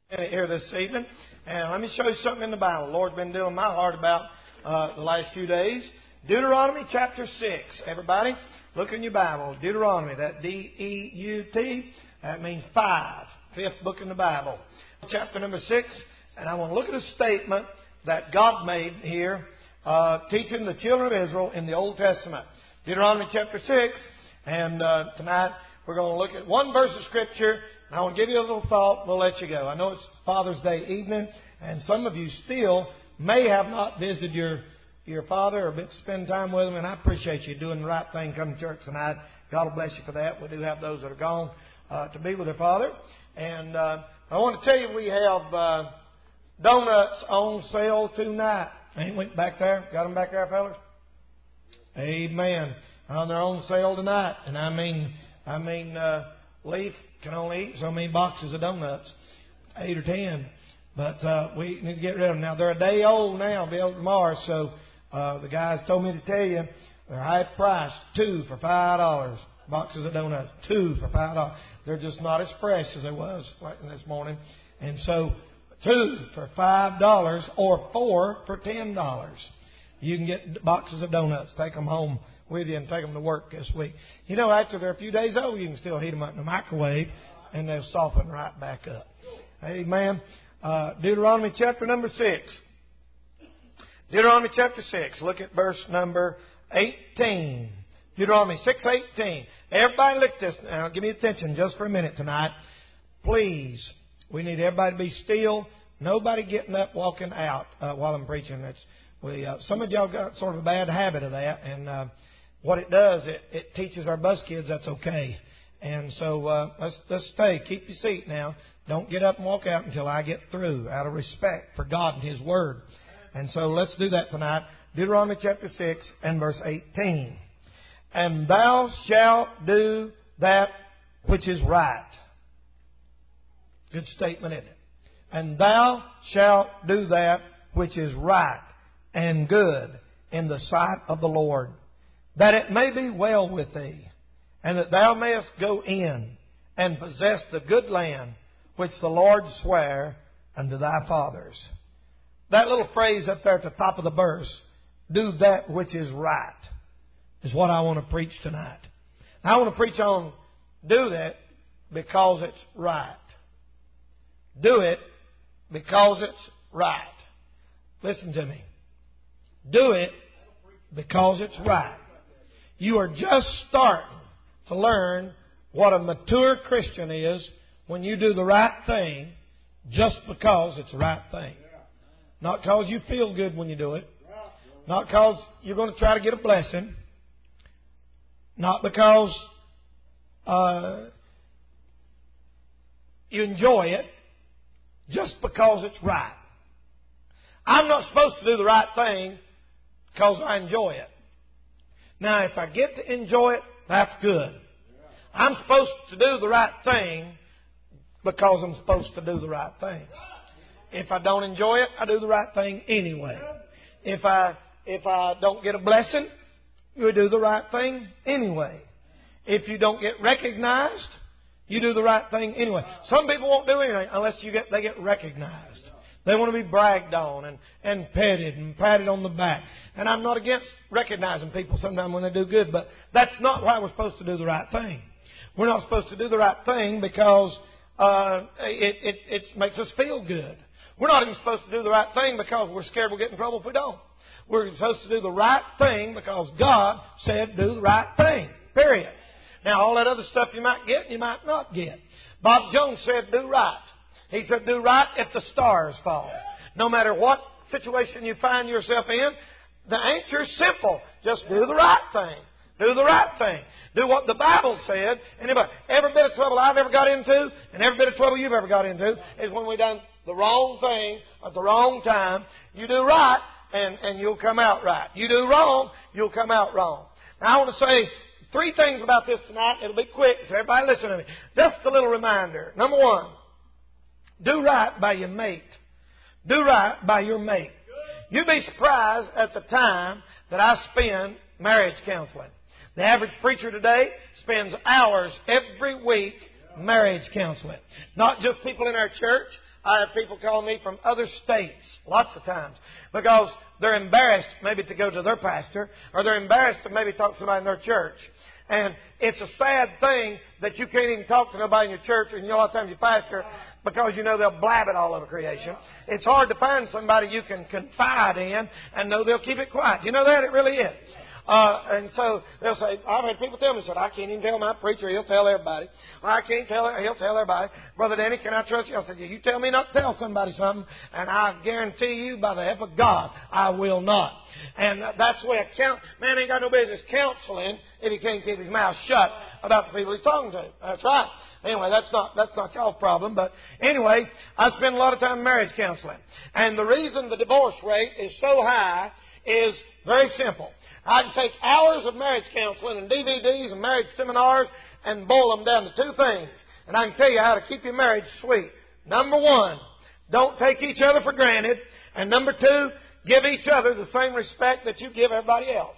Here this evening, and let me show you something in the Bible. The Lord's been dealing my heart about the last few days. Deuteronomy chapter 6. Everybody, look in your Bible. Deuteronomy, that D-E-U-T, that means 5. Fifth book in the Bible. Chapter number 6, and I want to look at a statement that God made here, teaching the children of Israel in the Old Testament. Deuteronomy chapter 6, and tonight we're going to look at one verse of Scripture. I want to give you a little thought. We'll let you go. I know it's Father's Day evening, and some of you still may have not visited your father or been spend time with him, and I appreciate you doing the right thing, coming to church tonight. God will bless you for that. We do have those that are gone to be with their father. And I want to tell you we have donuts on sale tonight. Ain't we back there? Got them back there, fellas? Amen. They're on sale tonight. And I mean, Leaf can only eat so many boxes of donuts, 8 or 10. But we need to get rid of them. Now, they're a day old now, be able tomorrow. So the guys told me to tell you they're high priced, 2 for $5. Boxes of donuts, 2 for $5. They're just not as fresh as they was like this morning. And so 2 for $5 or 4 for $10. You can get boxes of donuts, take them home with you and take them to work this week. You know, after they're a few days old, you can still heat them up in the microwave and they'll soften right back up. Amen. Deuteronomy chapter number 6. Deuteronomy chapter 6. Look at verse number 18. Deuteronomy 6:18. Everybody look at this now. Give me attention just for a minute tonight. Please. We need everybody to be still. Nobody getting up, walking out while I'm preaching. Some of y'all got sort of a bad habit of that, and what it does, it teaches our bus kids that's okay. And so let's stay. Keep your seat now. Don't get up and walk out until I get through, out of respect for God and His Word. And so let's do that tonight. Deuteronomy chapter 6 and verse 18. And thou shalt do that which is right. Good statement, isn't it? And thou shalt do that which is right and good in the sight of the Lord, that it may be well with thee, and that thou mayest go in and possess the good land which the Lord sware unto thy fathers. That little phrase up there at the top of the verse, do that which is right, is what I want to preach tonight. I want to preach on do that because it's right. Do it because it's right. Listen to me. Do it because it's right. You are just starting to learn what a mature Christian is when you do the right thing just because it's the right thing. Not because you feel good when you do it. Not because you're going to try to get a blessing. Not because you enjoy it. Just because it's right. I'm not supposed to do the right thing because I enjoy it. Now, if I get to enjoy it, that's good. I'm supposed to do the right thing because I'm supposed to do the right thing. If I don't enjoy it, I do the right thing anyway. If I don't get a blessing, you do the right thing anyway. If you don't get recognized, you do the right thing anyway. Some people won't do anything unless they get recognized. They want to be bragged on and petted and patted on the back. And I'm not against recognizing people sometimes when they do good, but that's not why we're supposed to do the right thing. We're not supposed to do the right thing because it makes us feel good. We're not even supposed to do the right thing because we're scared we'll get in trouble if we don't. We're supposed to do the right thing because God said do the right thing. Period. Now, all that other stuff you might get, you might not get. Bob Jones said do right. He said do right if the stars fall. No matter what situation you find yourself in, the answer is simple. Just do the right thing. Do the right thing. Do what the Bible said. And every bit of trouble I've ever got into, and every bit of trouble you've ever got into, is when we done the wrong thing at the wrong time. You do right, and you'll come out right. You do wrong, you'll come out wrong. Now, I want to say 3 things about this tonight. It'll be quick, so everybody listen to me. Just a little reminder. Number 1, do right by your mate. Do right by your mate. You'd be surprised at the time that I spend marriage counseling. The average preacher today spends hours every week marriage counseling. Not just people in our church, I have people call me from other states lots of times because they're embarrassed maybe to go to their pastor, or they're embarrassed to maybe talk to somebody in their church. And it's a sad thing that you can't even talk to nobody in your church, and a lot of times your pastor, because you know they'll blab it all over creation. It's hard to find somebody you can confide in and know they'll keep it quiet. You know that? It really is. And so they'll say, I've had people tell me, I can't even tell my preacher, he'll tell everybody. Or I can't tell he'll tell everybody. Brother Danny, can I trust you? I said, yeah, you tell me not to tell somebody something, and I guarantee you, by the help of God, I will not. And that's the way man ain't got no business counseling if he can't keep his mouth shut about the people he's talking to. That's right. Anyway, that's not y'all's problem. But anyway, I spend a lot of time in marriage counseling. And the reason the divorce rate is so high is very simple. I can take hours of marriage counseling and DVDs and marriage seminars and boil them down to two things. And I can tell you how to keep your marriage sweet. Number one, don't take each other for granted. And number two, give each other the same respect that you give everybody else.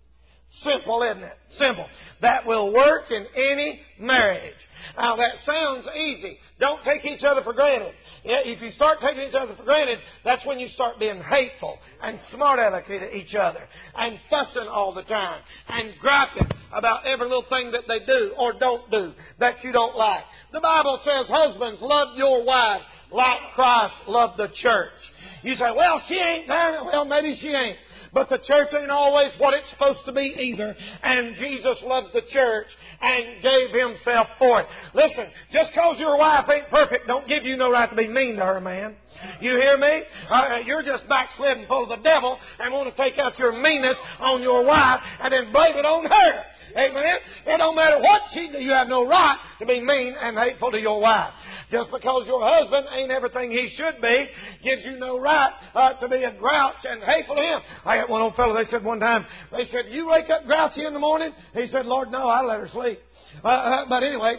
Simple, isn't it? Simple. That will work in any marriage. Now, that sounds easy. Don't take each other for granted. If you start taking each other for granted, that's when you start being hateful and smart alecky to each other and fussing all the time and griping about every little thing that they do or don't do that you don't like. The Bible says, husbands, love your wives like Christ loved the church. You say, well, she ain't there. Well, maybe she ain't. But the church ain't always what it's supposed to be either. And Jesus loves the church and gave Himself for it. Listen, just because your wife ain't perfect don't give you no right to be mean to her, man. You hear me? You're just backslidden full of the devil and want to take out your meanness on your wife and then blame it on her. Amen? It don't matter what she do. You have no right to be mean and hateful to your wife. Just because your husband ain't everything he should be gives you no right to be a grouch and hateful to him. I got one old fellow, they said one time, they said, you wake up grouchy in the morning? He said, Lord, no, I let her sleep. But anyway,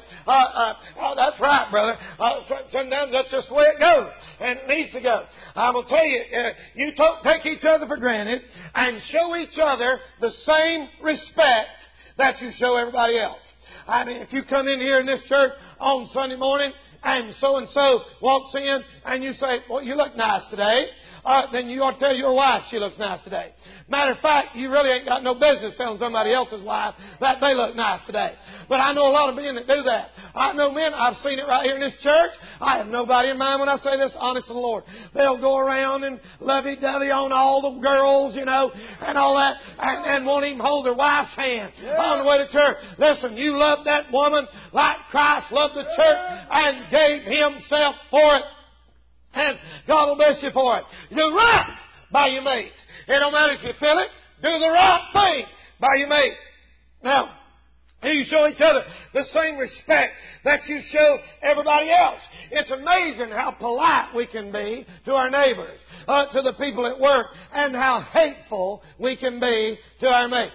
that's right, brother. Sometimes that's just the way it goes. And it needs to go. I'm going to tell you, you take each other for granted and show each other the same respect that you show everybody else. I mean, if you come in here in this church on Sunday morning and so-and-so walks in and you say, well, you look nice today, then you ought to tell your wife she looks nice today. Matter of fact, you really ain't got no business telling somebody else's wife that they look nice today. But I know a lot of men that do that. I know men, I've seen it right here in this church. I have nobody in mind when I say this, honest to the Lord. They'll go around and lovey-dovey on all the girls, you know, and all that, and won't even hold their wife's hand on the way to church. Listen, you love that woman like Christ loved the church and gave Himself for it. And God will bless you for it. Do right by your mate. It don't matter if you feel it. Do the right thing by your mate. Now, you show each other the same respect that you show everybody else. It's amazing how polite we can be to our neighbors, to the people at work, and how hateful we can be to our mates.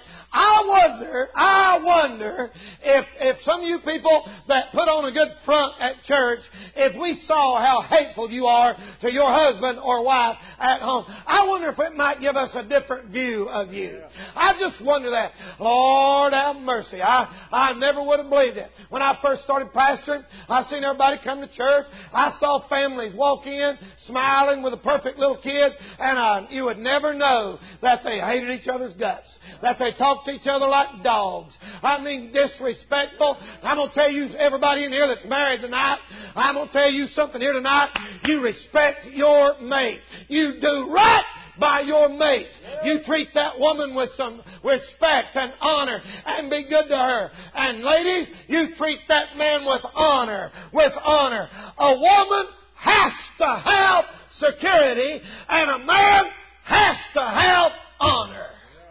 I wonder if some of you people that put on a good front at church, if we saw how hateful you are to your husband or wife at home, I wonder if it might give us a different view of you. I just wonder that. Lord have mercy. I never would have believed it. When I first started pastoring, I seen everybody come to church. I saw families walk in smiling with a perfect little kid, and you would never know that they hated each other's guts, that they talked to each other like dogs. I mean, disrespectful. I'm going to tell you, everybody in here that's married tonight, I'm going to tell you something here tonight. You respect your mate. You do right by your mate. You treat that woman with some respect and honor and be good to her. And ladies, you treat that man with honor. With honor. A woman has to have security, and a man has to have honor.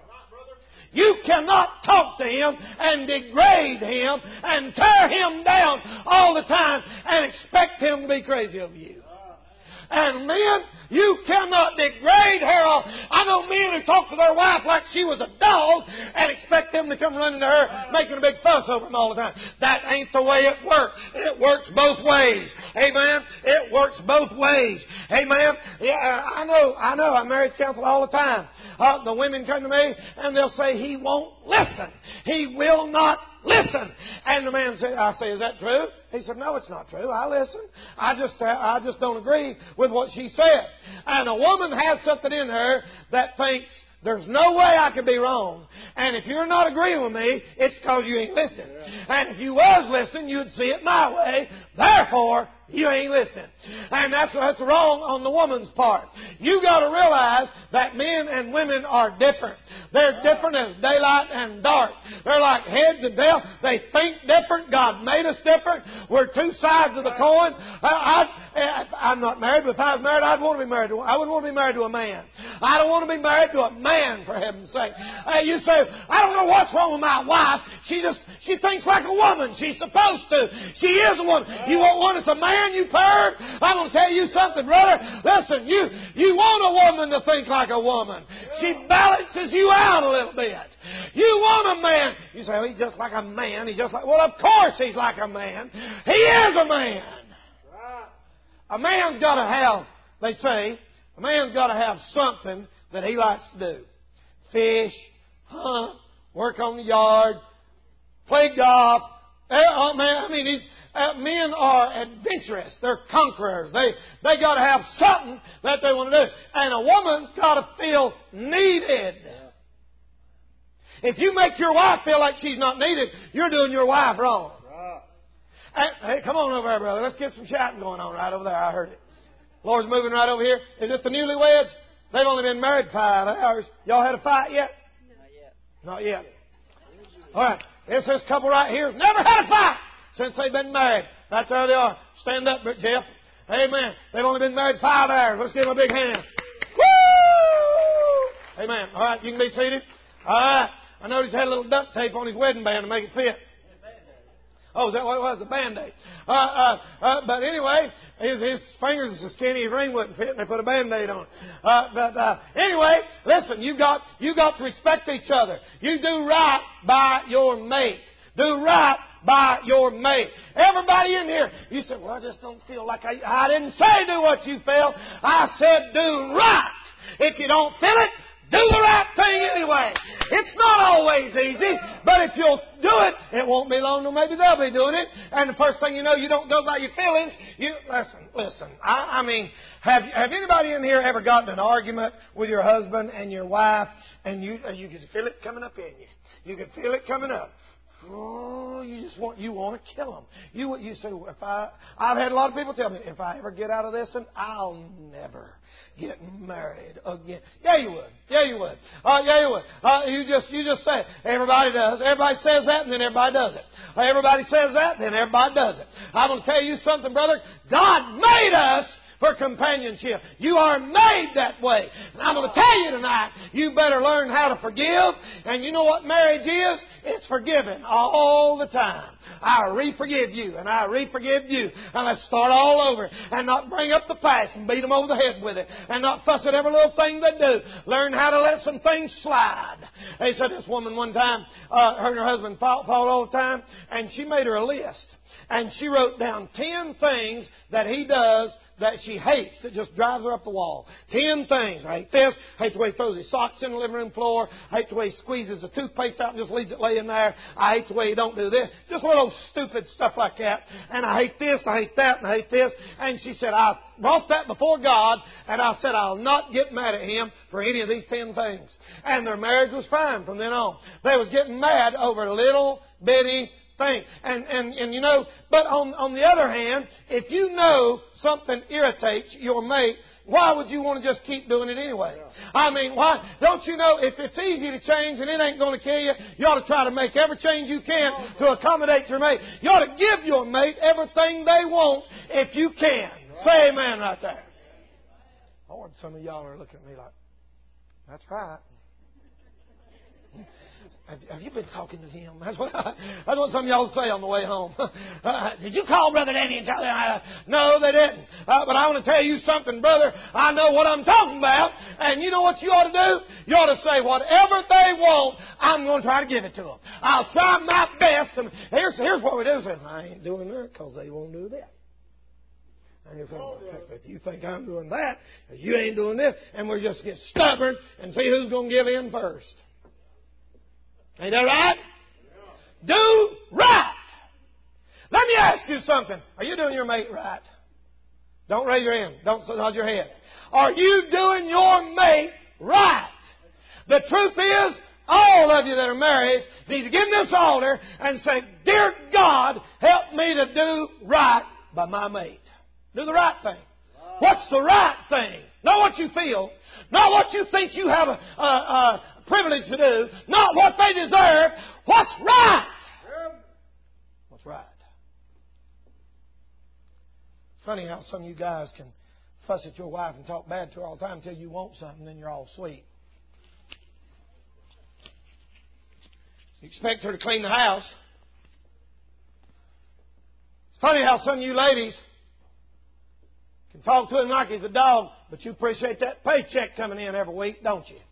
You cannot talk to him and degrade him and tear him down all the time and expect him to be crazy over you. And men, you cannot degrade her. I know men who talk to their wife like she was a dog and expect them to come running to her making a big fuss over them all the time. That ain't the way it works. It works both ways. Amen? It works both ways. Amen? Yeah, I know. I marriage counsel all the time. The women come to me and they'll say, he won't listen. He will not listen. And the man said, I say, is that true? He said, no, it's not true. I listen. I just don't agree with what she said. And a woman has something in her that thinks, there's no way I could be wrong. And if you're not agreeing with me, it's because you ain't listening. And if you was listening, you'd see it my way. Therefore, you ain't listening. And that's wrong on the woman's part. You got to realize that men and women are different. They're different as daylight and dark. They're like head to tail. They think different. God made us different. We're two sides of the coin. I'm not married, but if I was married, I wouldn't want to be married to a man. I don't want to be married to a man, for heaven's sake. You say, I don't know what's wrong with my wife. She thinks like a woman. She's supposed to. She is a woman. You want one that's a man, you perv? I'm going to tell you something, brother. Listen, you want a woman to think like a woman. She balances you out a little bit. You want a man. You say, well, he's just like a man. Well, of course he's like a man. He is a man. A man's got to have, they say, a man's got to have something that he likes to do. Fish, hunt, work on the yard, play golf. Men are adventurous. They're conquerors. They got to have something that they want to do. And a woman's got to feel needed. If you make your wife feel like she's not needed, you're doing your wife wrong. Hey, come on over there, brother. Let's get some shouting going on right over there. I heard it. Lord's moving right over here. Is it the newlyweds? They've only been married 5 hours. Y'all had a fight yet? Not yet. All right. There's this couple right here who's never had a fight since they've been married. That's how they are. Stand up, Jeff. Amen. They've only been married 5 hours. Let's give them a big hand. Woo! Amen. All right. You can be seated. All right. I noticed he had a little duct tape on his wedding band to make it fit. Oh, is that what it was? The Band-Aid. But anyway, his fingers are so skinny, his ring wouldn't fit, and they put a Band-Aid on it. Anyway, listen, you got to respect each other. You do right by your mate. Do right by your mate. Everybody in here, you said, well, I just don't feel like I didn't say do what you feel. I said do right. If you don't feel it, do the right thing anyway. It's not always easy, but if you'll do it, it won't be long till maybe they'll be doing it. And the first thing you know, you don't go by your feelings. Listen. I mean, have anybody in here ever gotten an argument with your husband and your wife, and you can feel it coming up in you? You can feel it coming up. Oh, you want to kill them. You say, I've had a lot of people tell me, if I ever get out of this, I'll never get married again. Yeah, you would. Yeah, you would. You just say it. Everybody does. Everybody says that, and then everybody does it. Everybody says that, then everybody does it. I'm going to tell you something, brother. God made us for companionship. You are made that way. And I'm going to tell you tonight, you better learn how to forgive. And you know what marriage is? It's forgiving all the time. I re-forgive you, and I re-forgive you. And let's start all over and not bring up the past and beat them over the head with it and not fuss at every little thing they do. Learn how to let some things slide. They said this woman one time, her and her husband fought all the time, and she made her a list. And she wrote down 10 things that he does that she hates, that just drives her up the wall. 10 things. I hate this. I hate the way he throws his socks in the living room floor. I hate the way he squeezes the toothpaste out and just leaves it laying there. I hate the way he don't do this. Just one of those stupid stuff like that. And I hate this, I hate that, and I hate this. And she said, I brought that before God, and I said, I'll not get mad at him for any of these 10 things. And their marriage was fine from then on. They was getting mad over little bitty thing. And you know, but on the other hand, if you know something irritates your mate, why would you want to just keep doing it anyway? I mean, why? Don't you know if it's easy to change and it ain't going to kill you, you ought to try to make every change you can to accommodate your mate. You ought to give your mate everything they want if you can. Say amen right there. Lord, some of y'all are looking at me like, that's right. Have you been talking to him? That's what some of y'all say on the way home. Did you call Brother Danny and tell him? No, they didn't. But I want to tell you something, brother. I know what I'm talking about. And you know what you ought to do? You ought to say, whatever they want, I'm going to try to give it to them. I'll try my best. And here's what we do. Says, I ain't doing that because they won't do that. And you say, if you think I'm doing that, you ain't doing this. And we'll just get stubborn and see who's going to give in first. Ain't that right? do right. Let me ask you something. Are you doing your mate right? Don't raise your hand. Don't nod your head. Are you doing your mate right? The truth is, all of you that are married need to get in this altar and say, Dear God, help me to do right by my mate. Do the right thing. What's the right thing? Not what you feel. Not what you think you have a privilege to do. Not what they deserve. What's right? What's right? It's funny how some of you guys can fuss at your wife and talk bad to her all the time until you want something, and then you're all sweet. You expect her to clean the house. It's funny how some of you ladies can talk to him like he's a dog, but you appreciate that paycheck coming in every week, don't you?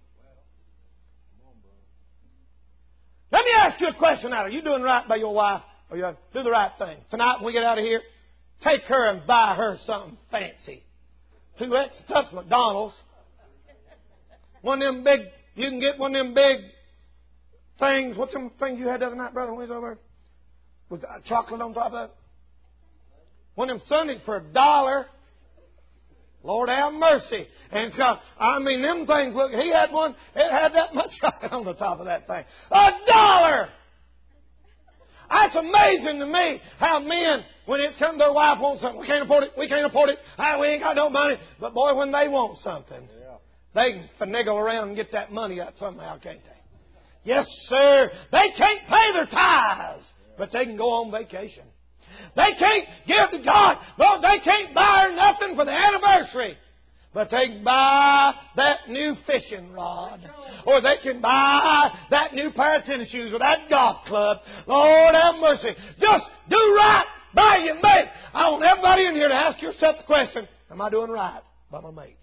Let me ask you a question now. Are you doing right by your wife? Or you do the right thing? Tonight when we get out of here, take her and buy her something fancy. 2 extra cups of McDonald's. One of them big, you can get one of them big things. What's them things you had the other night, brother? When we was over? With chocolate on top of it? One of them Sundays for $1. Lord have mercy. And it's got, them things, look, he had one, it had that much chocolate on the top of that thing. $1! That's amazing to me how men, when it's come to their wife wants something, we can't afford it, we ain't got no money. But boy, when they want something, they can finagle around and get that money up somehow, can't they? Yes, sir. They can't pay their tithes, but they can go on vacation. They can't give to God. Well, they can't buy her nothing for the anniversary. But they can buy that new fishing rod. Or they can buy that new pair of tennis shoes or that golf club. Lord have mercy. Just do right by your mate. I want everybody in here to ask yourself the question, am I doing right by my mate?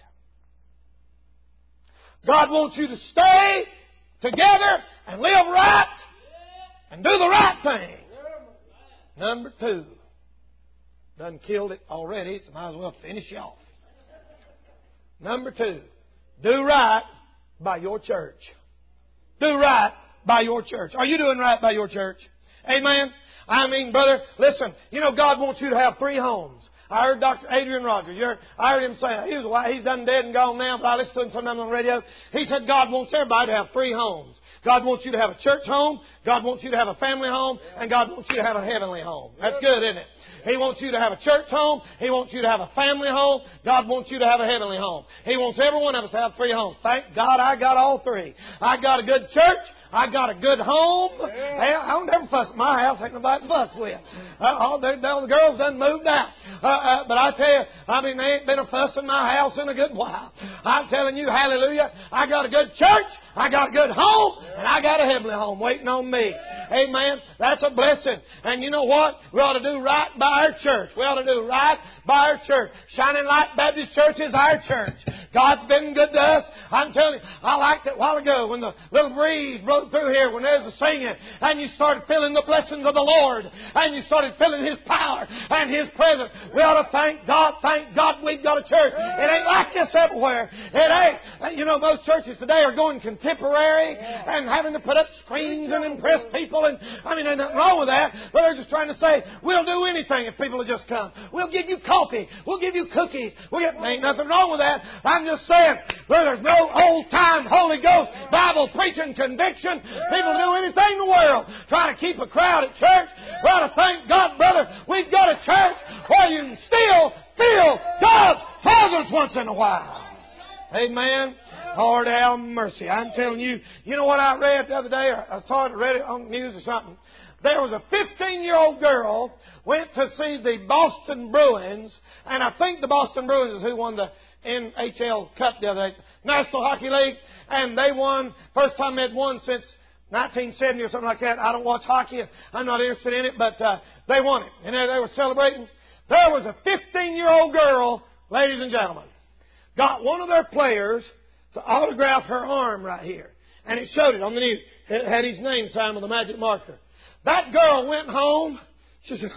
God wants you to stay together and live right and do the right thing. Number 2. Done killed it already, so might as well finish you off. Number 2. Do right by your church. Do right by your church. Are you doing right by your church? Amen? Brother, listen. You know God wants you to have 3 homes. I heard Dr. Adrian Rogers. I heard him say, he's done dead and gone now, but I listened to him sometimes on the radio. He said God wants everybody to have 3 homes. God wants you to have a church home, God wants you to have a family home, and God wants you to have a heavenly home. That's good, isn't it? He wants you to have a church home. He wants you to have a family home. God wants you to have a heavenly home. He wants every one of us to have 3 homes. Thank God I got all 3. I got a good church. I got a good home. Hey, I don't ever fuss at my house. Ain't nobody to fuss with. All the girls done moved out. But I tell you, there ain't been a fuss in my house in a good while. I'm telling you, hallelujah, I got a good church. I got a good home. And I got a heavenly home waiting on me. Amen. That's a blessing. And you know what? We ought to do right by our church. We ought to do right by our church. Shining Light Baptist Church is our church. God's been good to us. I'm telling you, I liked it a while ago when the little breeze broke through here when there was a singing and you started feeling the blessings of the Lord and you started feeling His power and His presence. We ought to thank God we've got a church. It ain't like this everywhere. It ain't. You know, most churches today are going contemporary and having to put up screens and impress people. And there's nothing wrong with that. But they're just trying to say, we'll do anything if people will just come. We'll give you coffee. We'll give you cookies. Ain't nothing wrong with that. I'm just saying, there's no old-time Holy Ghost Bible preaching conviction. People do anything in the world trying to keep a crowd at church. We ought to thank God, brother, we've got a church where you can still feel God's presence once in a while. Amen. Lord have mercy. I'm telling you, you know what I read the other day? I saw it, read it on the news or something. There was a 15-year-old girl went to see the Boston Bruins, and I think the Boston Bruins is who won the NHL Cup the other day, National Hockey League, and they won, first time they'd won since 1970 or something like that. I don't watch hockey. I'm not interested in it, but they won it. And they were celebrating. There was a 15-year-old girl, ladies and gentlemen, got one of their players to autograph her arm right here. And it showed it on the news. It had his name signed with a magic marker. That girl went home. She said,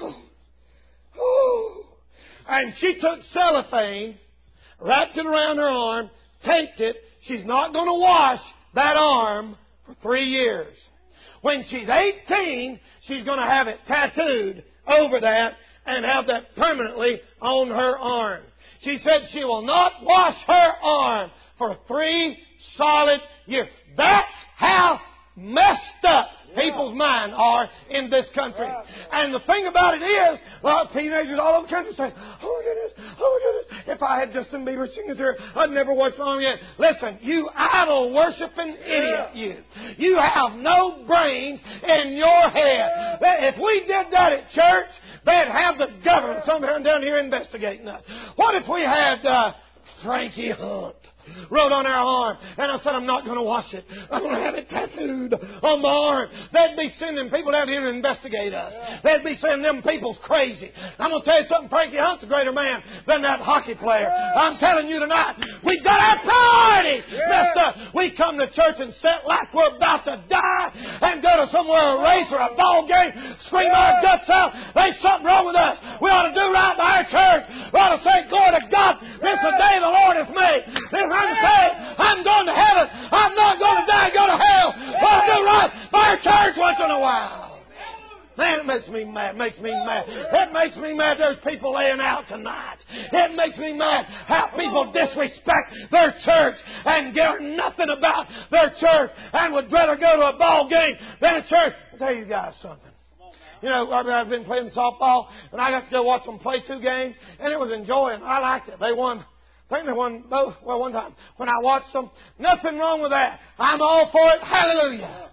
oh. And she took cellophane, wrapped it around her arm, taped it. She's not going to wash that arm for 3 years. When she's 18, she's going to have it tattooed over that and have that permanently on her arm. She said she will not wash her arm for 3 solid years. That's how messed up people's minds are in this country. And the thing about it is, well, teenagers all over the country say, oh my goodness, if I had Justin Bieber singing here, I'd never watch song yet. Listen, you idol-worshiping idiot, you have no brains in your head. If we did that at church, they'd have the government somehow down here investigating us. What if we had Frankie Hunt wrote on our arm, and I said, I'm not going to wash it. I'm going to have it tattooed on my arm. They'd be sending people down here to investigate us. They'd be saying them people's crazy. I'm going to tell you something, Frankie Hunt's a greater man than that hockey player. I'm telling you tonight, we got our priorities messed up. We come to church and sit like we're about to die and go to somewhere, a race or a ball game, scream our guts out. There's something wrong with us. We ought to do right by our church. We ought to say, glory to God, this is the day the Lord has made. I'm saying, I'm going to heaven. I'm not going to die and go to hell. But I do right by our church once in a while. Man, it makes me mad. It makes me mad there's people laying out tonight. It makes me mad how people disrespect their church and care nothing about their church and would rather go to a ball game than a church. I'll tell you guys something. You know, I've been playing softball, and I got to go watch them play 2 games, and it was enjoying. I liked it. They won. I think they won both. Well, one time when I watched them. Nothing wrong with that. I'm all for it. Hallelujah.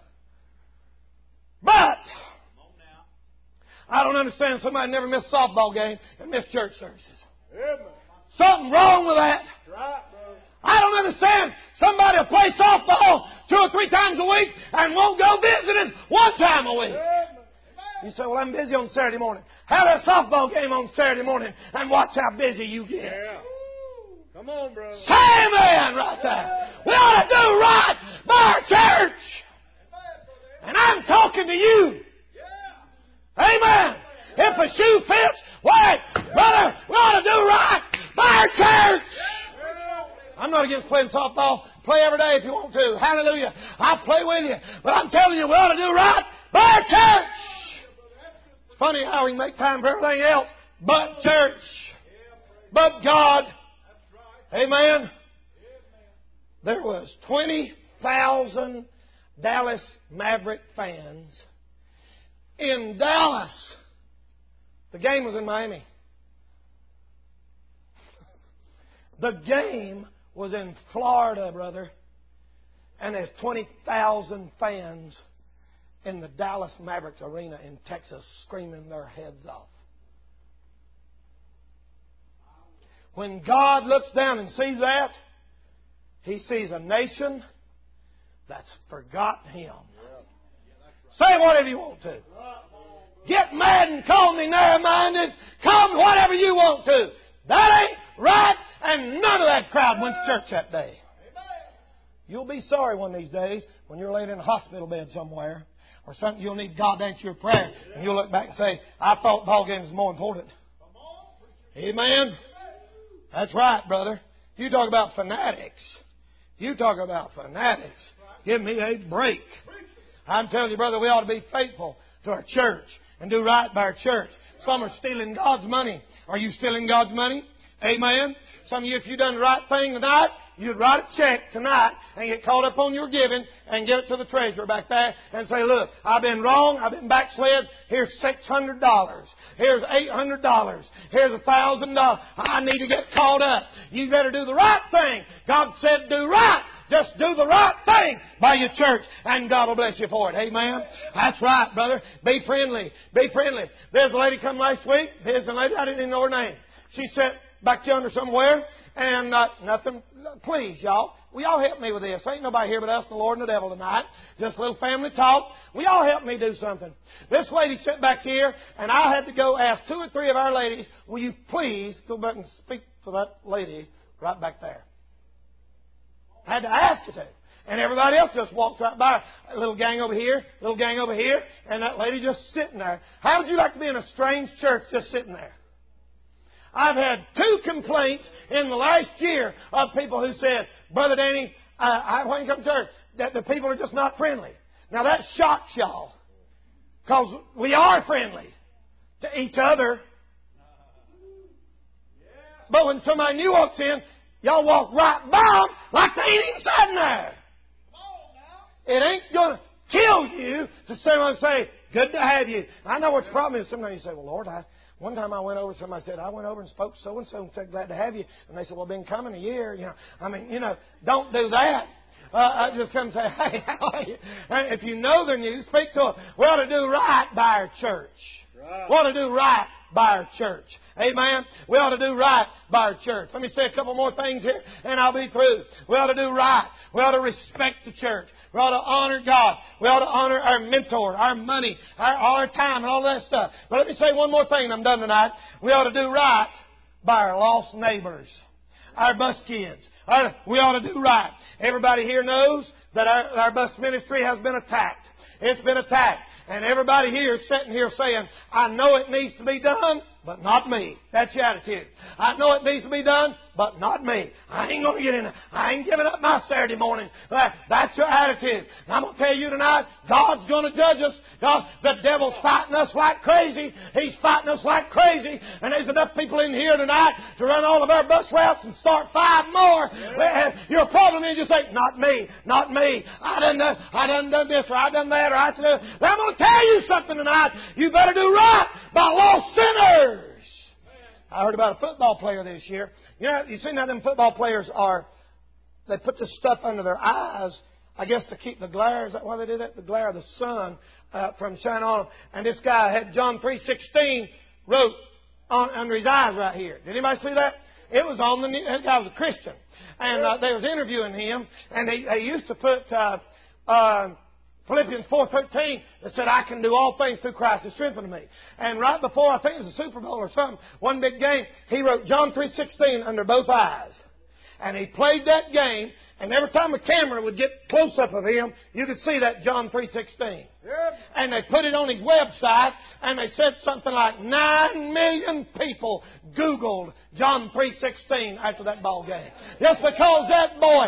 But I don't understand somebody never missed a softball game and missed church services. Something wrong with that. I don't understand somebody will play softball 2 or 3 times a week and won't go visiting 1 time a week. You say, well, I'm busy on Saturday morning. Have a softball game on Saturday morning and watch how busy you get. Yeah. Come on, brother. Say amen right there. We ought to do right by our church. And I'm talking to you. Amen. If a shoe fits, wait, brother, we ought to do right by our church. I'm not against playing softball. Play every day if you want to. Hallelujah. I'll play with you. But I'm telling you, we ought to do right by our church. It's funny how we can make time for everything else but church, but God. Amen. There was 20,000 Dallas Maverick fans in Dallas. The game was in Miami. The game was in Florida, brother. And there's 20,000 fans in the Dallas Mavericks arena in Texas screaming their heads off. When God looks down and sees that, He sees a nation that's forgotten Him. Say whatever you want to. Get mad and call me narrow-minded. Call me whatever you want to. That ain't right, and none of that crowd went to church that day. You'll be sorry one of these days when you're laying in a hospital bed somewhere or something. You'll need God to answer your prayer, and you'll look back and say, I thought ball games was more important. Amen. That's right, brother. You talk about fanatics. You talk about fanatics. Give me a break. I'm telling you, brother, we ought to be faithful to our church and do right by our church. Some are stealing God's money. Are you stealing God's money? Amen. Some of you, if you done the right thing tonight, you'd write a check tonight and get caught up on your giving and give it to the treasurer back there and say, look, I've been wrong. I've been backslid. Here's $600. Here's $800. Here's $1,000. I need to get caught up. You better do the right thing. God said do right. Just do the right thing by your church, and God will bless you for it. Amen? That's right, brother. Be friendly. Be friendly. There's a lady come last week. There's a lady, I didn't even know her name. She sat back yonder somewhere, and nothing. Please, y'all. Will y'all help me with this? Ain't nobody here but us, the Lord and the devil tonight. Just a little family talk. Will y'all help me do something? This lady sat back here, and I had to go ask 2 or 3 of our ladies, will you please go back and speak to that lady right back there? I had to ask her to. And everybody else just walked right by. A little gang over here, little gang over here, and that lady just sitting there. How would you like to be in a strange church just sitting there? I've had 2 complaints in the last year of people who said, Brother Danny, when you come to church, that the people are just not friendly. Now that shocks y'all. Because we are friendly to each other. But when somebody new walks in, y'all walk right by them like they ain't even sitting there. It ain't going to kill you to sit and say, good to have you. I know what the problem is. Sometimes you say, well, Lord, one time I went over, somebody said, I went over and spoke to so-and-so and said, glad to have you. And they said, well, been coming a year. Don't do that. I just come and say, hey, how are you? And if you know they're new, speak to them. We ought to do right by our church. Right. We ought to do right by our church. Amen. We ought to do right by our church. Let me say a couple more things here and I'll be through. We ought to do right. We ought to respect the church. We ought to honor God. We ought to honor our mentor, our money, our time and all that stuff. But let me say one more thing and I'm done tonight. We ought to do right by our lost neighbors, our bus kids. We ought to do right. Everybody here knows that our bus ministry has been attacked. It's been attacked. And everybody here is sitting here saying, I know it needs to be done, but not me. That's your attitude. I know it needs to be done, but not me. I ain't going to get in it. I ain't giving up my Saturday morning. That's your attitude. And I'm going to tell you tonight, God's going to judge us. The devil's fighting us like crazy. He's fighting us like crazy. And there's enough people in here tonight to run all of our bus routes and start 5 more. Yeah. Your problem is you say, not me, not me. I done this or I done that or I done that. But I'm going to tell you something tonight. You better do right by lost sinners. I heard about a football player this year. You know, you seen how them football players they put this stuff under their eyes, I guess to keep the glare. Is that why they do that? The glare of the sun from shining on them. And this guy had John 3:16 wrote under his eyes right here. Did anybody see that? It was on the news. That guy was a Christian. And they was interviewing him. And they used to put Philippians 4:13 that said, I can do all things through Christ who strengthens me. And right before, I think it was a Super Bowl or something, one big game, he wrote John 3:16 under both eyes. And he played that game, and every time a camera would get close up of him, you could see that John 3:16. Yep. And they put it on his website, and they said something like 9 million people Googled John 3:16 after that ball game. Just because that boy.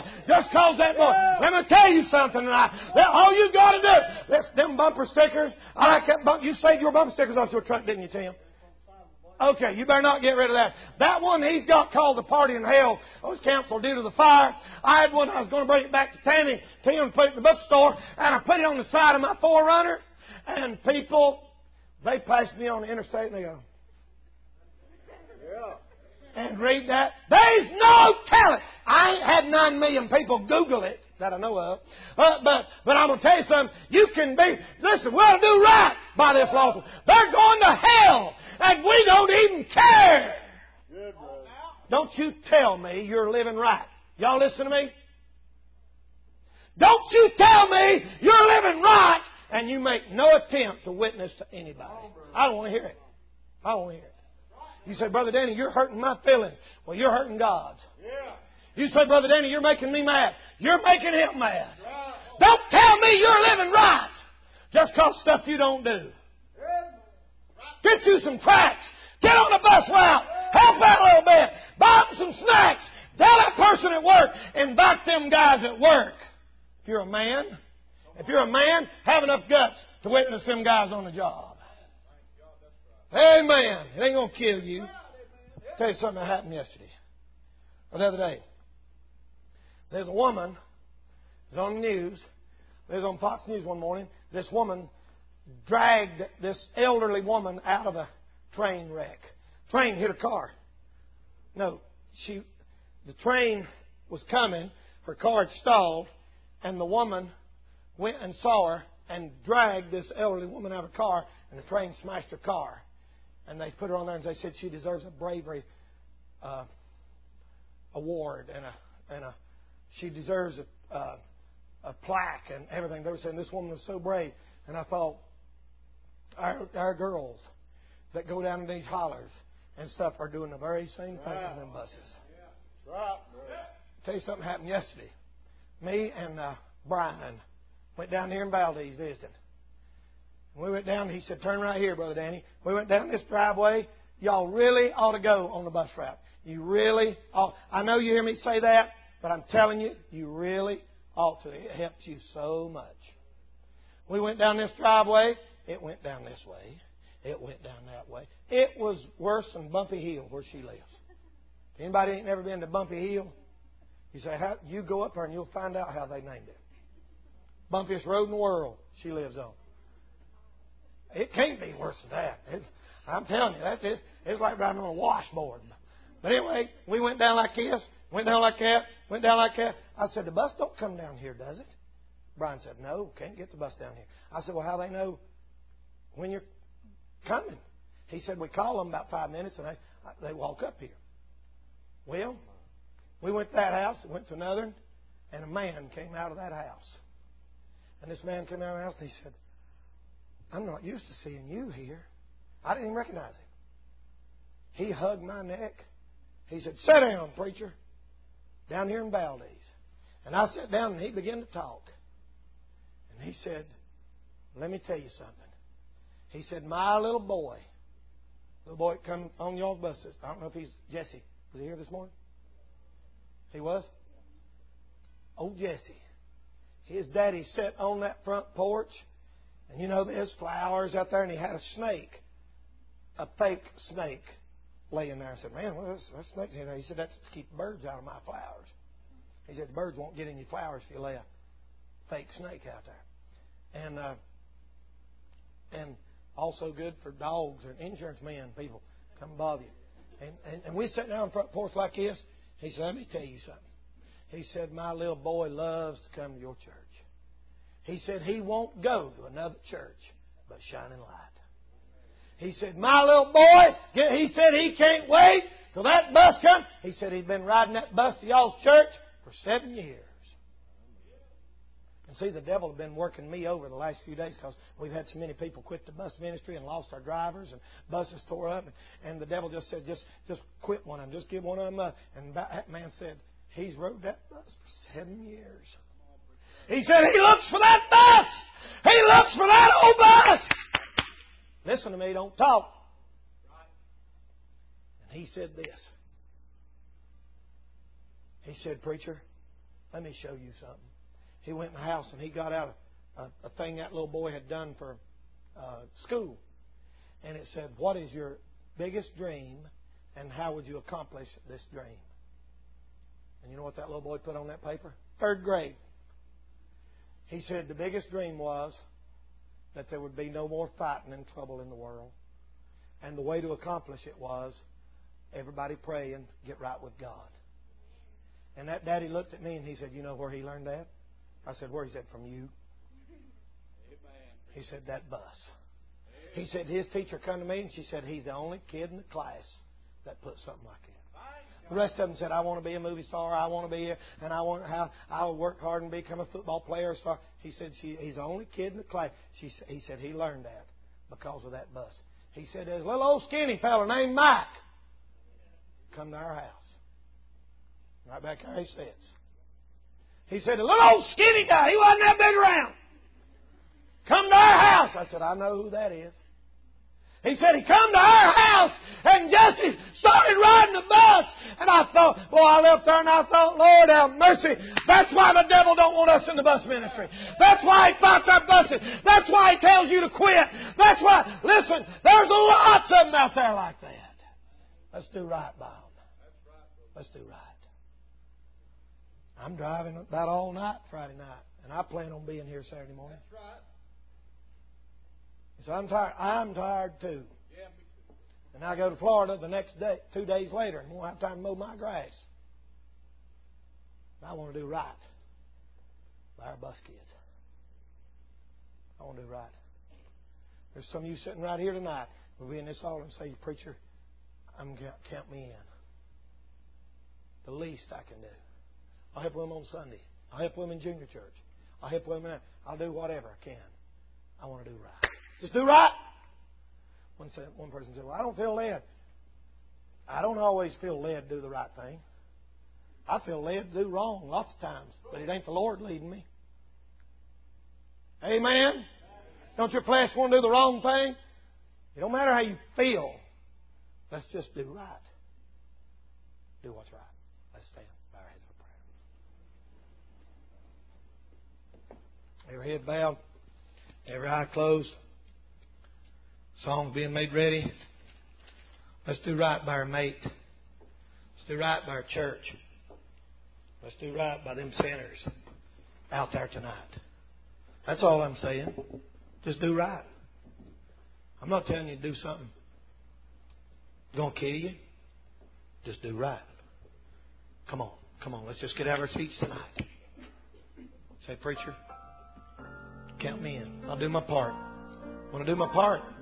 Let me tell you something tonight. All you got to do, them bumper stickers, I like that. You saved your bumper stickers off your truck, didn't you, Tim? Okay, you better not get rid of that. That one he's got called the Party in Hell was canceled due to the fire. I had one, I was going to bring it back to Tammy. Tim put it in the bookstore, and I put it on the side of my 4Runner. And people, they passed me on the interstate, and they go, yeah. And read that. There's no telling. I ain't had 9 million people Google it that I know of. But I'm going to tell you something. You can be, listen, we'll do right by this lost one. They're going to hell. And we don't even care. Good, don't you tell me you're living right. Y'all listen to me? Don't you tell me you're living right and you make no attempt to witness to anybody. I don't want to hear it. I don't want to hear it. You say, Brother Danny, you're hurting my feelings. Well, you're hurting God's. Yeah. You say, Brother Danny, you're making me mad. You're making him mad. Right. Don't tell me you're living right just because stuff you don't do. Get you some tracts. Get on the bus route. Help out a little bit. Buy them some snacks. Tell that person at work. Invite them guys at work. If you're a man, have enough guts to witness them guys on the job. Amen. It ain't going to kill you. I'll tell you something that happened yesterday. Or the other day. There's a woman. It was on the news. It was on Fox News one morning. This woman dragged this elderly woman out of a train wreck. Train hit her car. No, the train was coming. Her car had stalled, and the woman went and saw her and dragged this elderly woman out of her car, and the train smashed her car. And they put her on there, and they said she deserves a bravery award and she deserves a plaque and everything. They were saying this woman was so brave, and I thought. Our girls that go down in these hollers and stuff are doing the very same thing in them buses. Yeah. Right. I'll tell you something happened yesterday. Me and Brian went down here in Valdez visiting. We went down, he said, turn right here, Brother Danny. We went down this driveway. Y'all really ought to go on the bus route. You really ought. I know you hear me say that, but I'm telling you, you really ought to. It helps you so much. We went down this driveway. It went down this way. It went down that way. It was worse than Bumpy Hill where she lives. Anybody ain't never been to Bumpy Hill? You say, you go up there and you'll find out how they named it. Bumpiest road in the world she lives on. It can't be worse than that. I'm telling you, that's it. It's like driving on a washboard. But anyway, we went down like this, went down like that, went down like that. I said, the bus don't come down here, does it? Brian said, no, can't get the bus down here. I said, well, how do they know when you're coming? He said, we call them about 5 minutes and they walk up here. Well, we went to that house, went to another, and a man came out of that house. And this man came out of the house and he said, I'm not used to seeing you here. I didn't even recognize him. He hugged my neck. He said, sit down, preacher, down here in Valdez. And I sat down and he began to talk. And he said, let me tell you something. He said, my little boy that come on y'all's buses. I don't know if he's Jesse. Was he here this morning? He was? Old Jesse. His daddy sat on that front porch. And you know, there's flowers out there. And he had a snake. A fake snake laying there. I said, man, what's that snake in there? He said, that's to keep birds out of my flowers. He said, the birds won't get any flowers if you lay a fake snake out there. And also good for dogs and insurance men, people come bother you. And we sat down on the front porch like this. He said, let me tell you something. He said, my little boy loves to come to your church. He said, he won't go to another church but Shining Light. He said, my little boy, he said he can't wait till that bus comes. He said he'd been riding that bus to y'all's church for 7 years. And see, the devil had been working me over the last few days because we've had so many people quit the bus ministry and lost our drivers and buses tore up. And the devil just said, just quit one of them. Just give one of them up. And that man said, he's rode that bus for 7 years. He said, he looks for that bus. He looks for that old bus. Listen to me, don't talk. And he said this. He said, preacher, let me show you something. He went in the house and he got out a thing that little boy had done for school. And it said, what is your biggest dream and how would you accomplish this dream? And you know what that little boy put on that paper? 3rd grade. He said the biggest dream was that there would be no more fighting and trouble in the world. And the way to accomplish it was everybody pray and get right with God. And that daddy looked at me and he said, you know where he learned that? I said, where? He said, from you. He said, that bus. He said, his teacher come to me and she said, he's the only kid in the class that put something like that. The rest of them said, I want to be a movie star, I want to be here, and I'll work hard and become a football player or star. He said, he's the only kid in the class. He said, he learned that because of that bus. He said, there's a little old skinny fella named Mike. Come to our house. Right back there he sits. He said, a little old skinny guy, he wasn't that big around. Come to our house. I said, I know who that is. He said, he come to our house, and Jesse started riding the bus. And I thought, well, I left there and I thought, Lord have mercy. That's why the devil don't want us in the bus ministry. That's why he fights our buses. That's why he tells you to quit. That's why, listen, there's lots of them out there like that. Let's do right by them. Let's do right. I'm driving about all night Friday night, and I plan on being here Saturday morning. That's right. So I'm tired. I'm tired too. Yeah, me too. And I go to Florida the next day, 2 days later, and won't have time to mow my grass. I want to do right by our bus kids. I want to do right. There's some of you sitting right here tonight. We'll be in this altar and say, preacher, count me in. The least I can do. I'll help them on Sunday. I'll help them in junior church. I'll help them in. I'll do whatever I can. I want to do right. Just do right. One person said, well, I don't feel led. I don't always feel led to do the right thing. I feel led to do wrong lots of times. But it ain't the Lord leading me. Amen? Don't your flesh want to do the wrong thing? It don't matter how you feel. Let's just do right. Do what's right. Let's stand. Bow our heads for prayer. Every head bowed. Every eye closed. Song being made ready. Let's do right by our mate. Let's do right by our church. Let's do right by them sinners out there tonight. That's all I'm saying. Just do right. I'm not telling you to do something going to kill you. Just do right. Come on. Come on. Let's just get out of our seats tonight. Say, preacher, count me in. I'll do my part. When I do my part,